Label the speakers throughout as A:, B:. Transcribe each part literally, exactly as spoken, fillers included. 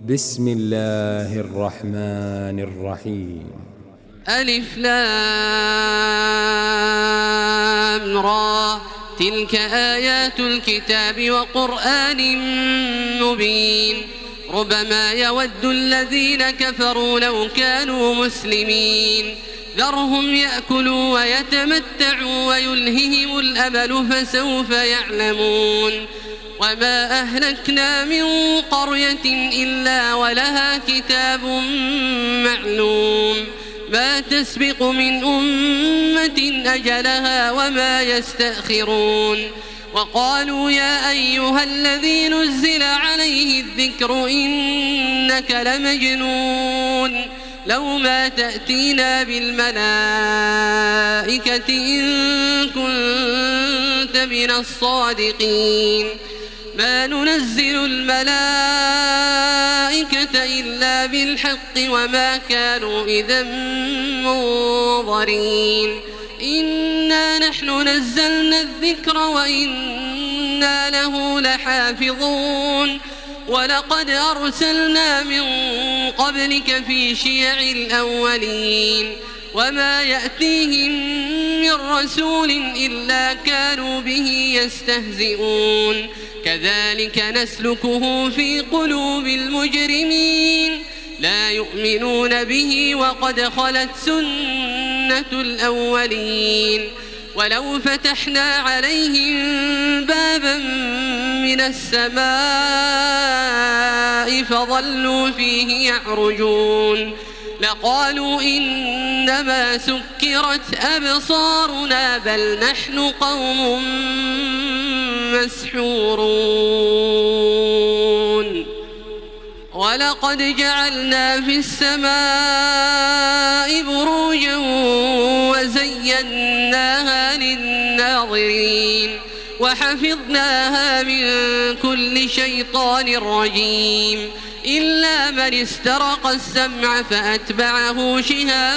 A: بسم الله الرحمن الرحيم.
B: ألف لام را تلك آيات الكتاب وقرآن مبين ربما يود الذين كفروا لو كانوا مسلمين ذرهم يأكلوا ويتمتعوا ويلههم الأمل فسوف يعلمون وما أهلكنا من قرية إلا ولها كتاب معلوم ما تسبق من أمة أجلها وما يستأخرون وقالوا يا أيها الذي نزل عليه الذكر إنك لمجنون لو ما تأتينا بالملائكة إن كنت من الصادقين ما ننزل الملائكة إلا بالحق وما كانوا إذا منظرين إنا نحن نزلنا الذكر وإنا له لحافظون ولقد أرسلنا من قبلك في شيع الأولين وما يأتيهم من رسول إلا كانوا به يستهزئون كذلك نسلكه في قلوب المجرمين لا يؤمنون به وقد خلت سنة الأولين ولو فتحنا عليهم بابا من السماء فظلوا فيه يعرجون لقالوا إنما سكرت أبصارنا بل نحن قوم مسحورون ولقد جعلنا في السماء بروجا وزيناها للناظرين وحفظناها من كل شيطان رجيم إلا من استرق السمع فأتبعه شهاب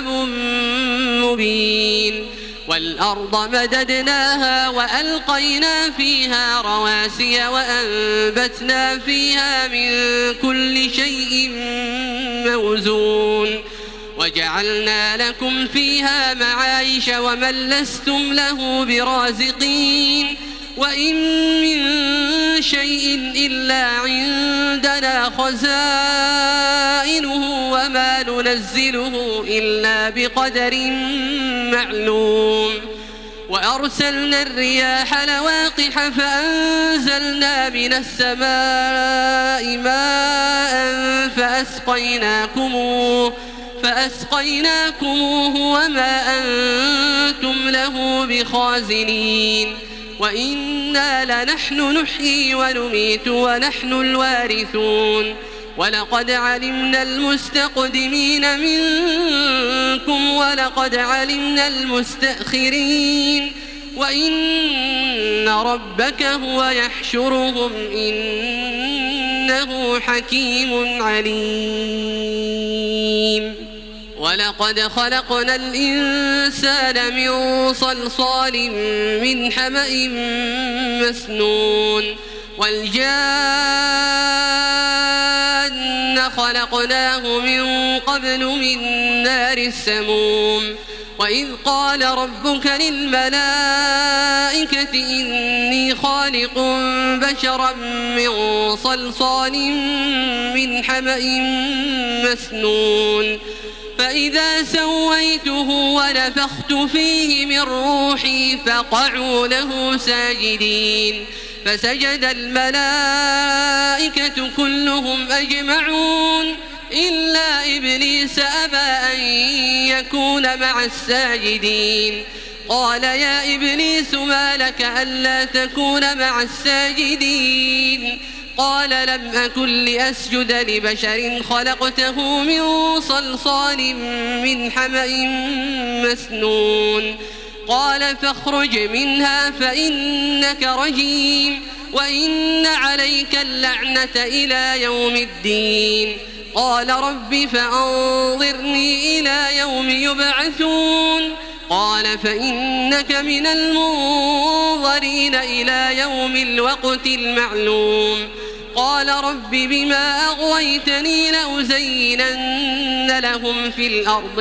B: مبين والأرض مددناها وألقينا فيها رواسي وأنبتنا فيها من كل شيء موزون وجعلنا لكم فيها معايش ومن لستم له برازقين وإن من شيء إلا عندنا خزائنه وما ننزله إلا بقدر معلوم وأرسلنا الرياح لواقح فأنزلنا من السماء ماء فأسقيناكموه فأسقيناكموه وما أنتم له بخازنين وإنا لنحن نحيي ونميت ونحن الوارثون ولقد علمنا المستقدمين منكم ولقد علمنا المستأخرين وإن ربك هو يحشرهم إنه حكيم عليم ولقد خلقنا الإنسان من صلصال من حمأ مسنون والجان خلقناه من قبل من نار السموم وإذ قال ربك للملائكة إني خالق بشرا من صلصال من حمأ مسنون فإذا سويته ونفخت فيه من روحي فقعوا له ساجدين فسجد الملائكة كلهم أجمعون إلا إبليس أبى أن يكون مع الساجدين قال يا إبليس ما لك ألا تكون مع الساجدين قال لم أكن لأسجد لبشر خلقته من صلصال من حمأ مسنون قال فاخرج منها فإنك رجيم وإن عليك اللعنة إلى يوم الدين قال رب فأنظرني إلى يوم يبعثون قال فإنك من المنظرين إلى يوم الوقت المعلوم قال رب بما أغويتني لأزينن لهم في الأرض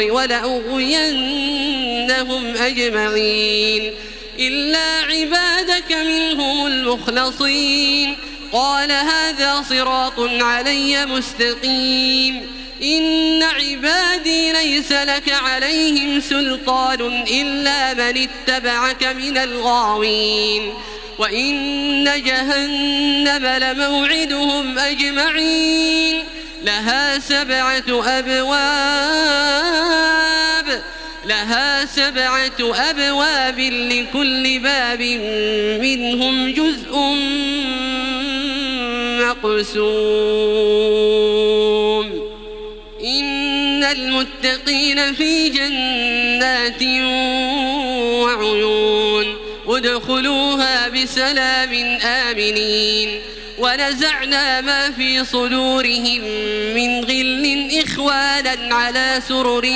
B: ولأغوينهم أجمعين إلا عبادك منهم المخلصين قال هذا صراط علي مستقيم إن عبادي ليس لك عليهم سلطان إلا من اتبعك من الغاوين وإن جهنم لموعدهم أجمعين لها سبعة أبواب لها سبعة أبواب لكل باب منهم جزء مقسوم إن المتقين في جنات وعيون ادخلوها بسلام آمنين ونزعنا ما في صدورهم من غل إخوانا على سرر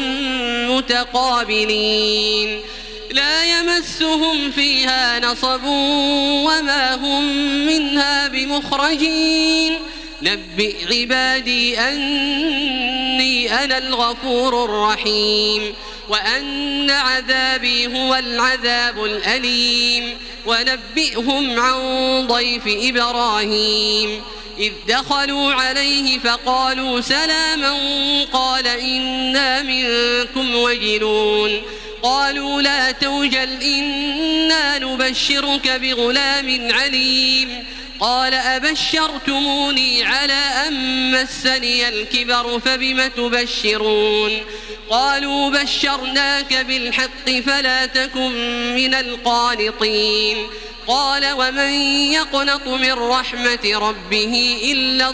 B: متقابلين لا يمسهم فيها نصب وما هم منها بمخرجين نبئ عبادي أني أنا الغفور الرحيم وأن عذابي هو العذاب الأليم ونبئهم عن ضيف إبراهيم إذ دخلوا عليه فقالوا سلاما قال إنا منكم وجلون قالوا لا توجل إنا نبشرك بغلام عليم قال أبشرتموني على أن مسني الكبر فبم تبشرون قالوا بشرناك بالحق فلا تكن من القانطين قال ومن يقنط من رحمة ربه إلا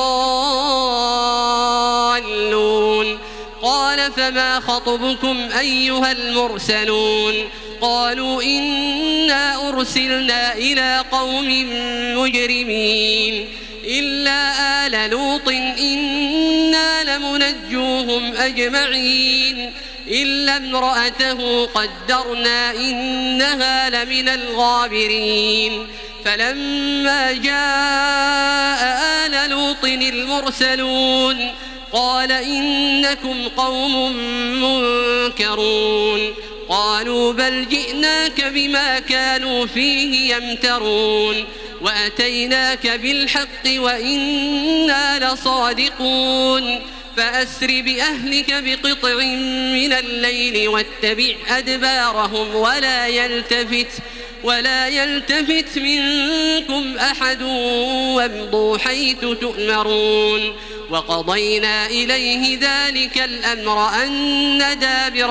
B: الضالون قال فما خطبكم أيها المرسلون قالوا إنا أرسلنا إلى قوم مجرمين إلا آل لوط إنا لمنجوهم أجمعين إلا امرأته قدرنا إنها لمن الغابرين فلما جاء آل لوط المرسلون قال إنكم قوم منكرون قالوا بل جئناك بما كانوا فيه يمترون وأتيناك بالحق وإنا لصادقون فأسر بأهلك بقطع من الليل واتبع أدبارهم ولا يلتفت ولا يلتفت منكم أحد وامضوا حيث تؤمرون وقضينا إليه ذلك الأمر أن دابر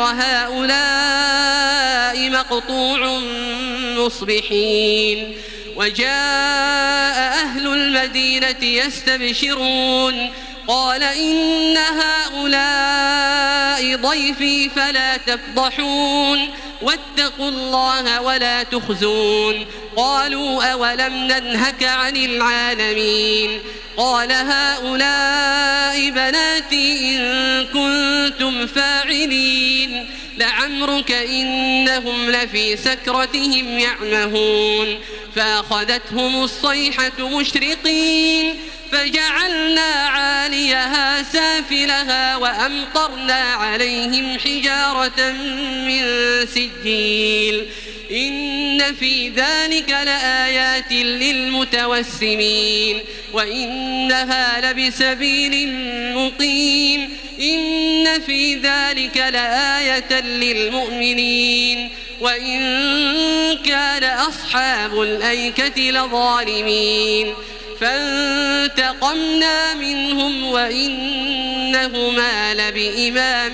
B: هؤلاء مقطوع مصبحين وجاء أهل المدينة يستبشرون قال إن هؤلاء ضيفي فلا تفضحون واتقوا الله ولا تخزون قالوا أولم ننهك عن العالمين قال هؤلاء بناتي إن كنتم فاعلين لعمرك إنهم لفي سكرتهم يعمهون فأخذتهم الصيحة مشرقين فجعلنا عاليها سافلها وأمطرنا عليهم حجارة من سجيل إن في ذلك لآيات للمتوسمين وإنها لبسبيل مقيم إن في ذلك لآية للمؤمنين وإن كان أصحاب الأيكة لظالمين فانتقمنا منهم وإنهما لبإمام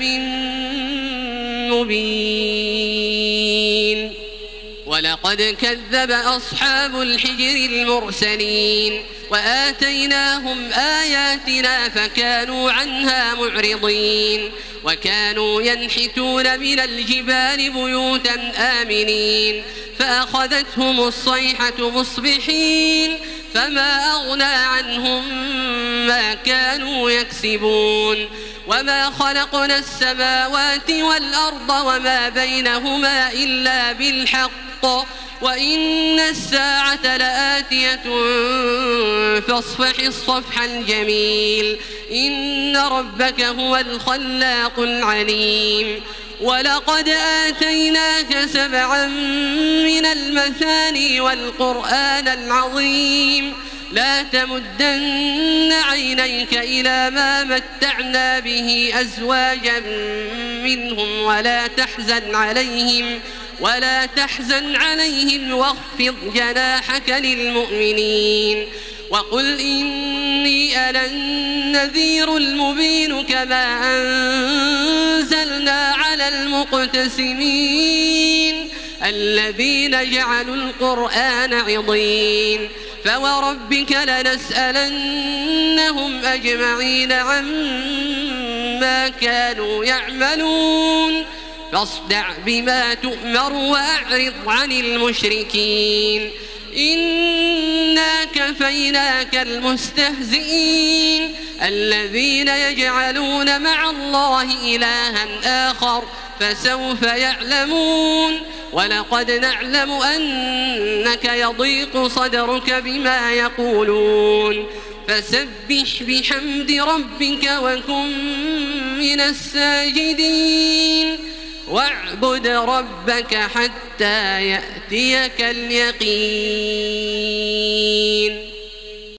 B: مبين ولقد كذب أصحاب الحجر المرسلين وآتيناهم آياتنا فكانوا عنها معرضين وكانوا ينحتون من الجبال بيوتا آمنين فأخذتهم الصيحة مصبحين فما أغنى عنهم ما كانوا يكسبون وما خلقنا السماوات والأرض وما بينهما إلا بالحق وإن الساعة لآتية فاصفح الصفح الجميل إن ربك هو الخلاق العليم ولقد آتيناك سبعا من المثاني والقرآن العظيم لا تمدن عينيك إلى ما متعنا به أزواجا منهم ولا تحزن عليهم ولا تحزن عليهم واخفض جناحك للمؤمنين وقل إني أنا النذير المبين كما أنزلنا على المقتسمين الذين جعلوا القرآن عضين فوربك لنسألنهم أجمعين عما كانوا يعملون فاصدع بما تؤمر وأعرض عن المشركين إنا كفيناك المستهزئين الذين يجعلون مع الله إلها آخر فسوف يعلمون ولقد نعلم أنك يضيق صدرك بما يقولون فسبح بحمد ربك وكن من الساجدين واعبد ربك حتى يأتيك اليقين.